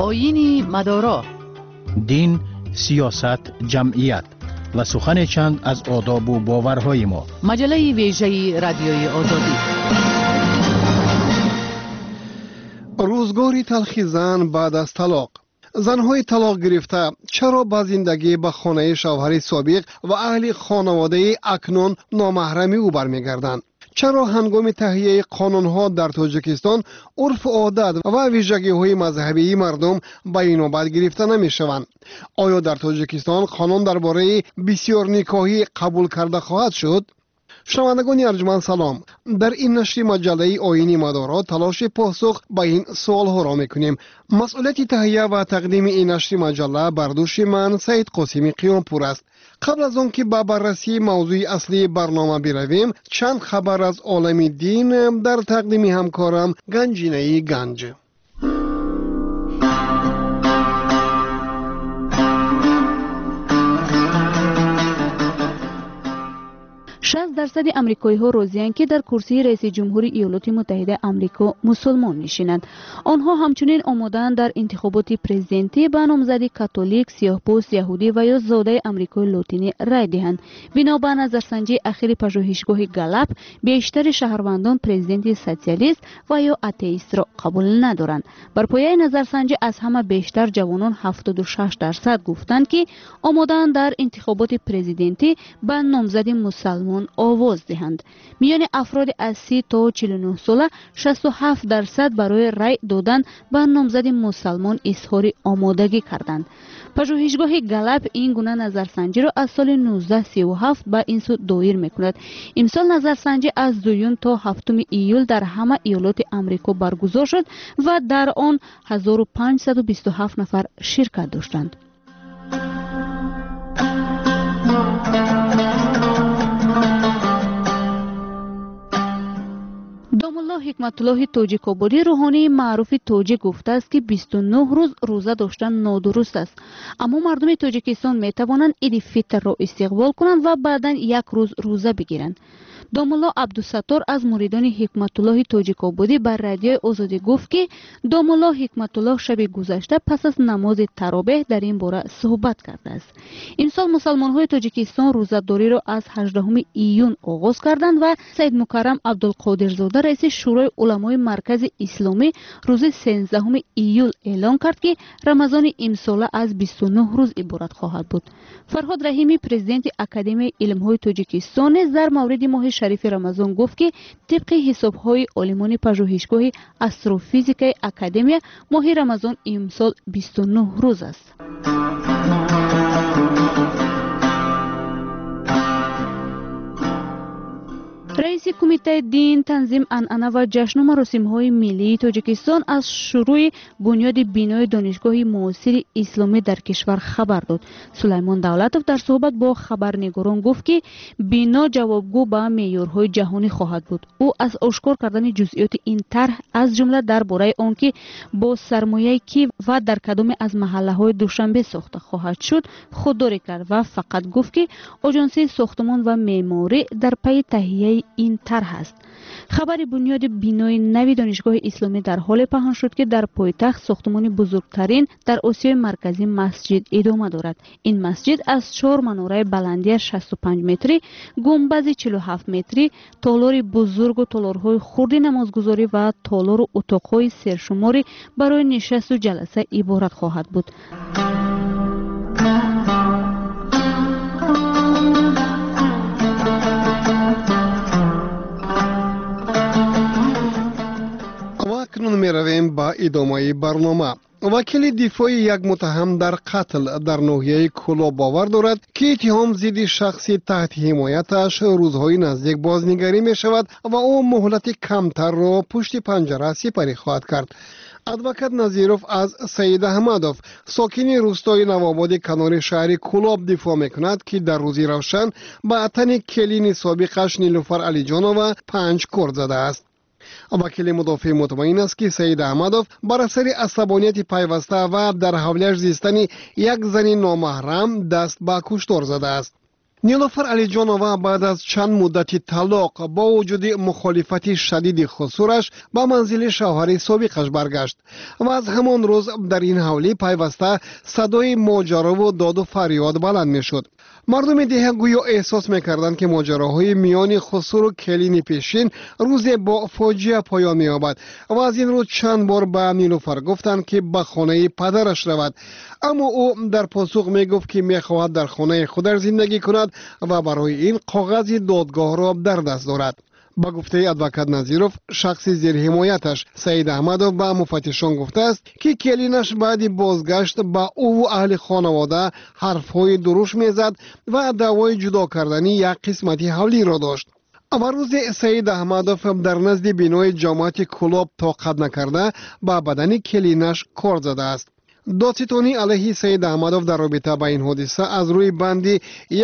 آیین مدارا، دین، سیاست، جمعیت و سخن چند از آداب و باورهای ما. مجله ویژه رادیوی آزادی. روزگاری تلخی زن بعد از طلاق. زنهای طلاق گرفته چرا با زندگی به خانه شوهر سابق و اهل خانواده اکنون نامحرمی او برمیگردند؟ چرا هنگام تهیه قانونها در تاجیکستان عرف و عادت و ویژگی‌های مذهبی مردم به این نوبت گرفته نمی‌شوند؟ آیا در تاجیکستان قانون درباره بسیار نکاحی قبول کرده خواهد شد؟ شنوندگان ارجمند سلام. در این نشر مجله آیین مدارا تلاش پاسخ به این سوال‌ها را می‌کنیم. مسئولیت تهیه و تقدیم این نشر مجله بر دوش من سید قاسمی قیامپور است. قبل از آن که به بررسی موضوع اصلی برنامه برویم، چند خبر از عالم دین در تقدیم همکارم گنجینه گنج. 60% آمریکایی‌ها راضی‌اند که در کرسی رئیس جمهوری ایالات متحده آمریکا مسلمان نشینند. آنها همچنین آماده‌اند در انتخابات پرزیدنتی به نامزدی کاتولیک، سیاه‌پوست، یهودی و یا زاده آمریکای لاتینی رای دهند. بنا به نظرسنجی اخیر پژوهشگاه گالاپ، بیشتر شهروندان پرزیدنت سوسیالیست و یا آتئیست را قبول ندارند. بر پایه نظرسنجی از همه بیشتر جوانان 76% گفتند که آماده‌اند در انتخابات پرزیدنتی به نامزد مسلمان آواز دهند. میان افراد از 30 تا 49 ساله 67% برای رای دادن به نامزد مسلمان اظهار آمادگی کردند. پژوهشگاه گالاپ این گونه نظرسنجی را از سال 1937 به این سو دایر میکند. امسال نظرسنجی از 2 تا 7 ایول در همه ایالات آمریکا برگزار شد و در آن 1527 نفر شرکت داشتند. دامالله حکمت الله تاجیک آبادی روحانی معروف تاجیک گفته است که 29 روز روزه داشتن نادرست است، اما مردم تاجیکستان می توانند عید فطر را استقبال کنند و بعداً یک روز روزه بگیرند. دامالله عبدالستار از مریدان حکمت الله تاجیک آبادی بر رادیو آزادی گفت که دامالله حکمت الله شب گذشته پس از نماز تراویح در این باره صحبت کرده است. امسال مسلمان های تاجیکستان روزه‌داری را از 18 ایون آغاز کردند و سید مکرم عبدالقادر زاده رئیس شورای علمای مرکز اسلامی روز 13 ایول اعلان کرد که رمضان امسال از 29 روز عبارت خواهد بود. فرهاد رحیمی پرزیدنت اکادمی علم‌های تاجیکستان در مورد ماه شریف رمضان گفت که طبق حساب‌های عالمان پژوهشگاه استروفیزیک اکادمی ماه رمضان امسال 29 روز است. رئیس کمیته دین، تنظیم عنعنه و جشن و مراسم‌های ملی تاجیکستان از شروع بنیاد بینای دانشگاه معاصر اسلامی در کشور خبر داد. سلیمان دولتوف در صحبت با خبرنگاران گفت که بینا جوابگو به معیارهای جهانی خواهد بود. او از آشکار کردن جزئیات این طرح از جمله درباره آنکه با سرمایه کی و در کدام از محله‌های دوشنبه ساخته خواهد شد خودداری کرد و فقط گفت که آژانس ساختمان و معماری در پی تهیه این طرح است. خبر بنیاد بینای نوی دانشگاه اسلامی در حال پنهان شد که در پایتخت ساختمان بزرگترین در آسیای مرکزی مسجد ادامه دارد. این مسجد از 4 مناره بلندی 65 متری، گنبد 47 متری، تالار بزرگ و تالارهای خرد نمازگزاری و تالار و اتاقهای سرشماری برای نشست و جلسه عبارت خواهد بود. اکنون می رویم با ادامه برنامه. وکیل دفاع یک متهم در قتل در ناحیه کلاب باور دارد که اتهام ضد شخصی تحت حمایتش روزهای نزدیک بازنگری می شود و او مهلت کمتر را پشت پنجره سپری خواهد کرد. ادوکات نظیروف از سید احمدوف ساکن روستای نوآباد کنار شهر کلاب دفاع میکند که در روزی روشن به تن کلین سابقش نیلوفر علیجانووا 5 کرد زده است. وکیل مدافع مطمئن است که سید احمدوف بر اثر عصبانیت پیوسته و در حوالش زیستن یک زن نامحرم دست به کشتار زده است. نیلوفر علیجانова بعد از چند مدتی طلاق با وجود مخالفت شدید خسورش به منزل شوهر سابقش برگشت و از همان روز در این حولی پیوسته صدای ماجرا و داد و فریاد بلند میشد. مردم ده گویا احساس میکردند که ماجراهای میان خسرو و کلین پیشین روز با فاجعه پایان مییابد و از این رو چند بار به نیلوفر گفتند که به خانه پدرش رود، اما او در پاسخ میگفت که میخواهد در خانه خودش زندگی کند و برای این کاغذ دادگاه را در دست دارد. با گفته ادوکات نظیروف، شخصی زیر حمایتش سعید احمدوف به مفتشان گفته است که کلینش بعد بازگشت با او و اهل خانواده حرفهای دروش میزد و دعوای جدا کردنی یک قسمتی حولی را داشت. اول روز سعید احمدوف در نزد بینای جماعت کلاب طاقت نکرده با بدن کلینش کار زده است. دادستانی علیه سعید احمدوف در رابطه با این حادثه از روی بندی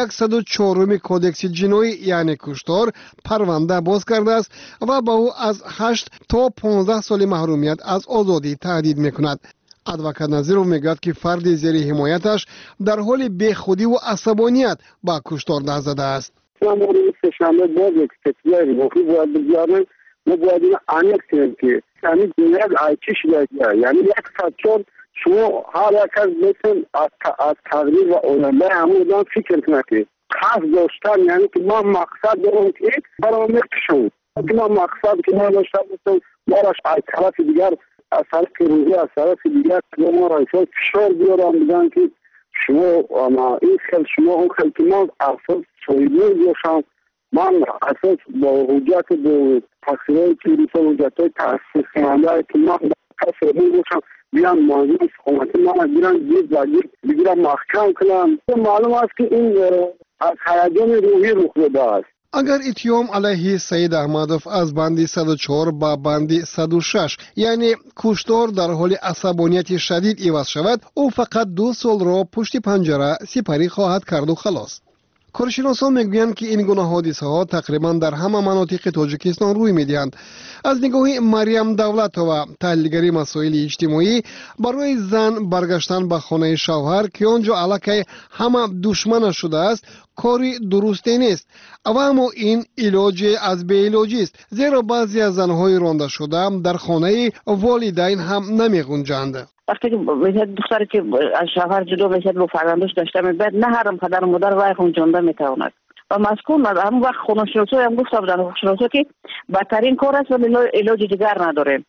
104 کودکس جنایی یعنی کشتار پرونده باز کرده است و با او از 8 تا 15 سال محرومیت از آزادی تهدید میکند. ادوکات نظیروف میگوید که فرد زیر حمایتش در حال بیخودی و عصبانیت با کشتار دست زده است. سه‌شنبه باز یک تکیاری مفید باید بگذارن ما باید این عمیق کنیم که یعنی دنیا آیچی شده یعنی 104 شما هر یک از بسن از تغییر و اولنده همون فکر کنه که خاص داشتن یعنی که ما مقصد دارم که برای مکشون که ما مقصد که ما داشتن بسن ما راش از طرف دیگر از طرف روزی از طرف دیگر ما را فشار بیارم بگن که شما این خیل شما اون خیل که ما اساس شایدی باشم من اساس با حجت با تقصیرهای که ریسا حجتهای تحصیل کننده که من کسی رو باشم بیان موضوع حکومتی من بیان بگیرم محکم کنم. معلوم است که این از هیجان روحی رخ داده است. اگر اتهام علیه سعید احمدوف از بندی 104 با بندی 106 یعنی کشتار در حال عصبانیت شدید عوض شود، او فقط 2 سال را پشت پنجره سپری خواهد کرد و خلاص. کارشناسان میگویند که این گونه حادثه ها تقریبا در همه مناطق تاجیکستان روی میدهند. از نگاه مریم دولتова تحلیلگری مسائل اجتماعی، برای زن برگشتن به خانه شوهر که آنجا الکی همه دشمن شده است کاری درستی نیست و اما این علاج از بی علاجی است، زیرا بعضی از زنهای رانده شده در خانه والدین هم نمی‌گنجند. وقتی که دختری که از شوهر جدا بشه با فرزندش داشته میبود نه هر پدر و مادر وای خون جنده میتواند و مسکون هم وقت خونه‌شناسی هم گفتم در خونه‌شناسی که بدترین کار است ولی علاج دیگر نداره.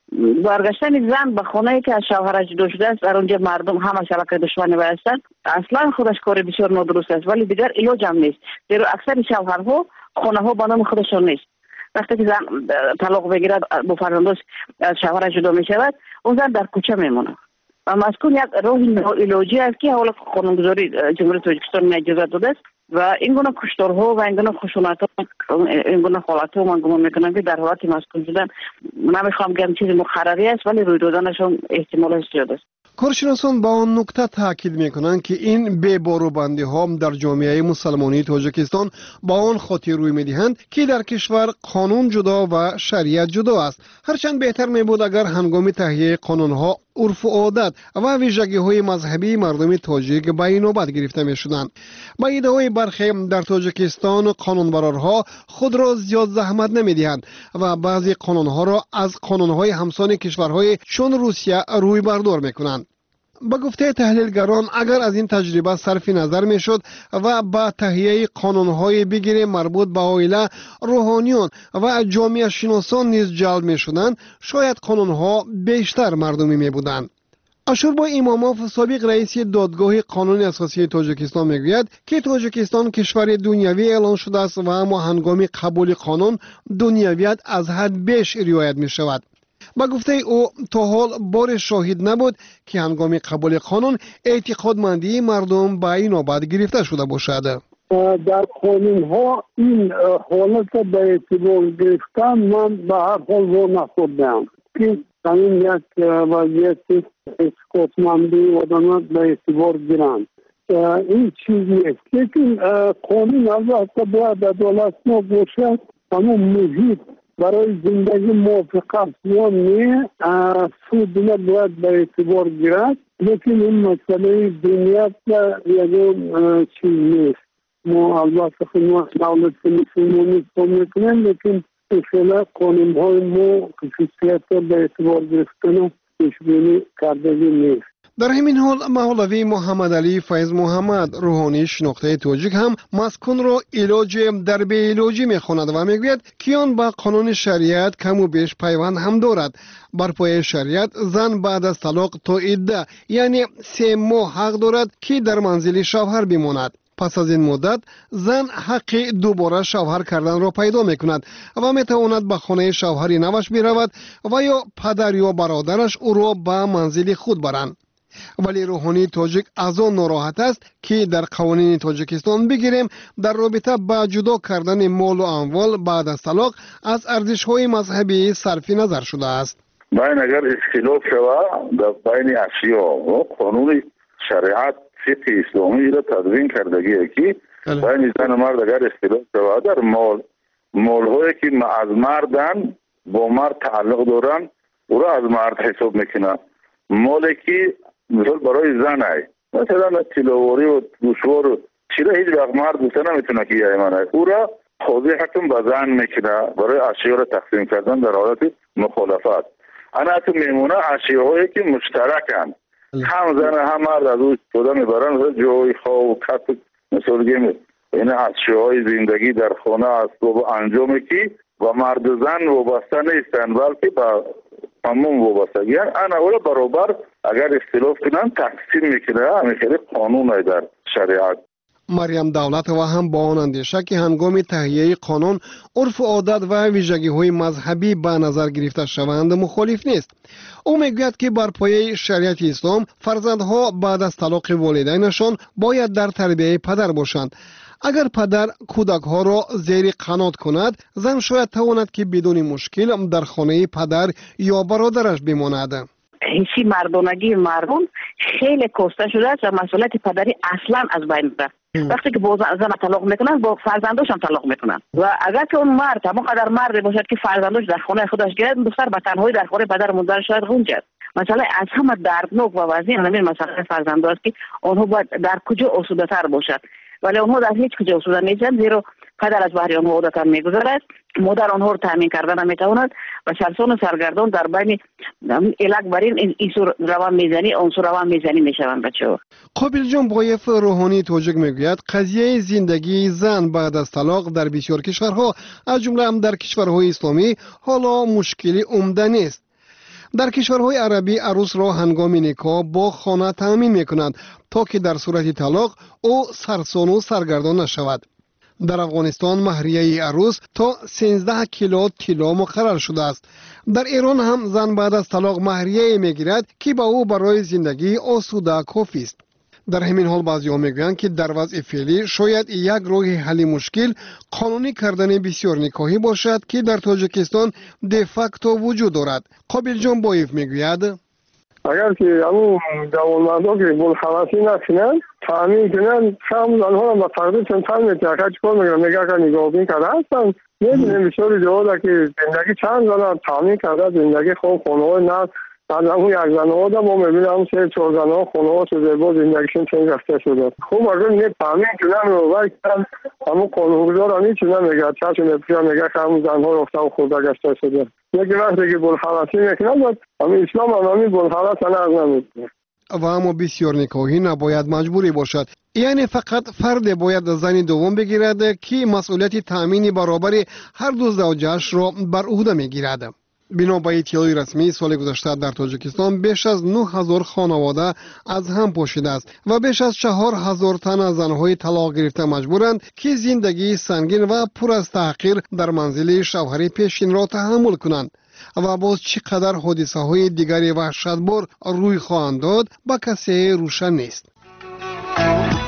برگشتن زن به خانه‌ای که از شوهرش جدا شده است در اونجا مردم همه شبکه دشمنی هستند اصلا خودش کار بسیار نادرست است ولی دیگر علاج هم نیست، زیرا اکثر شوهرها خانه‌ها با نام خودشان نیست. وقتی که زن طلاق بگیرد با فرزندش از شوهرش جدا می شود اون زن در کوچه میمونه و مسکون یک راه علاجی است که حالا قانونگذاری جمهوری تاجیکستان اجازه داده است و این گونه کشتارها و این گونه خشونت‌ها این گونه حالت‌ها من گمان میکنم که در حالت مسکون شدن نمیخوام بگم چیز مقرری است ولی روی دادنشون احتمالش زیاد است. کارشناسان با آن نکته تاکید میکنند که این بی‌باروبندی ها در جامعه مسلمانی تاجیکستان با آن خاطر روی میدهند که در کشور قانون جدا و شریعت جدا است. هرچند بهتر میبود اگر هنگام تهیه قانون ها عرف و عادت و ویژگی های مذهبی مردم تاجیک به این نوبت گرفته میشدند. با ایده های برخی در تاجیکستان قانونبرارها خود را زیاد زحمت نمیدهند و بعضی قانون ها را از قانون های همسان کشورهای چون روسیه روی بردار میکنند. با گفته تحلیلگران اگر از این تجربه صرف نظر میشد و با تهیه قانونهای بگیری مربوط به عائله، روحانیون و جامعه شناسان نیز جلب میشدند، شاید قانونها بیشتر مردمی میبودند. اشوربای اماموف سابق رئیس دادگاه قانون اساسی تاجیکستان میگوید که تاجیکستان کشور دنیوی اعلان شده است و اما هنگام قبول قانون دنیویت از حد بیش رعایت می شود. با گفته او تا حال بار شاهد نبود که هنگام قبول قانون اعتقادمندی مردم به این نوبت گرفته شده باشد. در قانون ها این حالت به اعتبار گرفتن من به هر حال رو نخوردم که این یک وضعیت اعتقادمندی آدمات به اعتبار گیرند. این چیز نیست، لیکن قانون البته باید عدالتمند باشد، اما محیط برای زندگی موافق است یا نه سود نباید به اعتبار گیرد، لیکن این مسئله دنیت یکم چیز نیست. ما البته خود دولت مسلمانی کم میکنیم لیکن اصلا قانون های ما خصوصیت به اعتبار گرفتن پیشبینی کردگی نیست. در همین حال مولوی محمد علی فیض محمد روحانی شناخته توجیک هم مسکن را علاج در بی علاجی میخواند و میگوید که آن با قانون شریعت کم و بیش پیوند هم دارد. بر پایه شریعت زن بعد از طلاق تا عده یعنی 3 ماه حق دارد که در منزل شوهر بماند. پس از این مدت زن حق دوباره شوهر کردن را پیدا میکند و میتواند به خانه شوهر نوش برود و یا پدر یا برادرش او را به منزل خود برند. ولی روحانی تاجیک از آن ناراحت است که در قوانین تاجیکستان بگیریم در رابطه با جدا کردن مال و اموال بعد از طلاق از ارزش‌های مذهبی صرف نظر شده است. باید اگر اختلاف شود در بین اشیا و قانون شریعت فقه اسلامی را تدوین کردگی که بین زن و مرد اگر اختلاف شود در مال‌هایی که از مردن با مرد تعلق دارن او را از مرد حساب میکنه. مالی که مثلا برای زن ای مثلا تلاواری و گوشوار چیره هیچ وقت مرد دوسته نمیتونه که یایمانه او را قاضی حکم به زن میکنه برای اشیا را تقسیم کردن در حالت مخالفت. انا تو میمونه اشیاهایی که مشترکن هم زن هم مرد از او استفاده میبرن و جای خواب و کت مثل گیم این اشیاهای زندگی در خانه اسباب انجامی که و مرد و زن وابسته نیستن بلکه با عموم وابستگی انا اولا برابر اگر اختلاف کنن تقسیم میکنه. همین خیلی قانون در شریعت. مریم دولت و هم با آن اندیشه که هنگام تهیه قانون عرف و عادت و ویژگی های مذهبی به نظر گرفته شوند مخالف نیست. او میگوید که بر پایه شریعت اسلام فرزندها بعد از طلاق والدینشان باید در تربیه پدر باشند. اگر پدر کودک ها را زیر قنات کند زن شاید تواند که بدون مشکل در خانه پدر یا برادرش بماند. حسی مردانگی مردم خیلی کاسته شده است و مسئولیت پدری اصلا از بین رفت. وقتی که با زن طلاق میکنن با فرزنداشون طلاق میکنن و اگر که اون مرد همون قدر مرد باشد که فرزنداش در خانه خودش گرد دختر به تنهایی در خانه پدر مادر شاید گنجد. مثلا از همه دردناک و وضعی همین مسئله فرزند است که آنها باید در کجا آسوده تر باشد ولی آنها در هیچ کجا آسوده نیستند زیرا پدر از بحری آنها عادتا میگذرد مادر آنها رو تامین کردن نمیتواند و سرسان و سرگردان در بین الک برین ایسور روان میزنی اونسور روان میزنی میشوند بچه‌ها. قابل جان بایف روحانی توجیک میگوید قضیه زندگی زن بعد از طلاق در بسیار کشورها از جمله هم در کشورهای اسلامی حالا مشکلی عمده نیست. در کشورهای عربی عروس را هنگام نکاح با خانه تامین میکنند تا که در صورت طلاق او سرسان و سرگردان نشود. در افغانستان مهریه عروس تا 13 کیلو طلا مقرر شده است. در ایران هم زن بعد از طلاق مهریه میگیرد که با او برای زندگی آسوده کافی است. در همین حال بعضی‌ها میگویند که در وضع فعلی شاید یک راه حل مشکل قانونی کردن بسیار نکاحی باشد که در تاجیکستان د فاکتو وجود دارد. قابل جان بایف میگوید اگر که همون جوانمردها که بلخواسی نکنن تامین کنن هم زنها را با تقدیر چنتر میتونه چکار میگن میگه که نگاه بین کرده هستن میدونیم بسیاری جواده که زندگی چند زن تامین کرده زندگی خوب خونه های نست از همون یک زنها دا ما میبینم 3-4 زنها خونه ها شده با زندگیشون چنین رفته شده. خوب اگر نه تامین کنن رو باید همون قانونگذار هم هیچی نمیگه چشم نپیشن میگه که همون زنها رفتن خورده گشته شده. یکی وقتی که بلخواسی میکنن باید همین اسلام هم همین بلخواست نقض نمیکنه و اما بسیار نکاحی نباید مجبوری باشد. یعنی فقط فرد باید زن دوم بگیرد که مسئولیت تامین برابر هر دو زوجش را بر عهده میگیرد. بنا به اطلاع رسمی سال گذشته در تاجیکستان بیش از 9000 خانواده از هم پاشیده است و بیش از 4000 تن از زنهای طلاق گرفته مجبورند که زندگی سنگین و پر از تحقیر در منزل شوهر پیشین را تحمل کنند و باز چقدر حادثه های دیگری وحشتبار روی خواهند داد با کسی روشن نیست.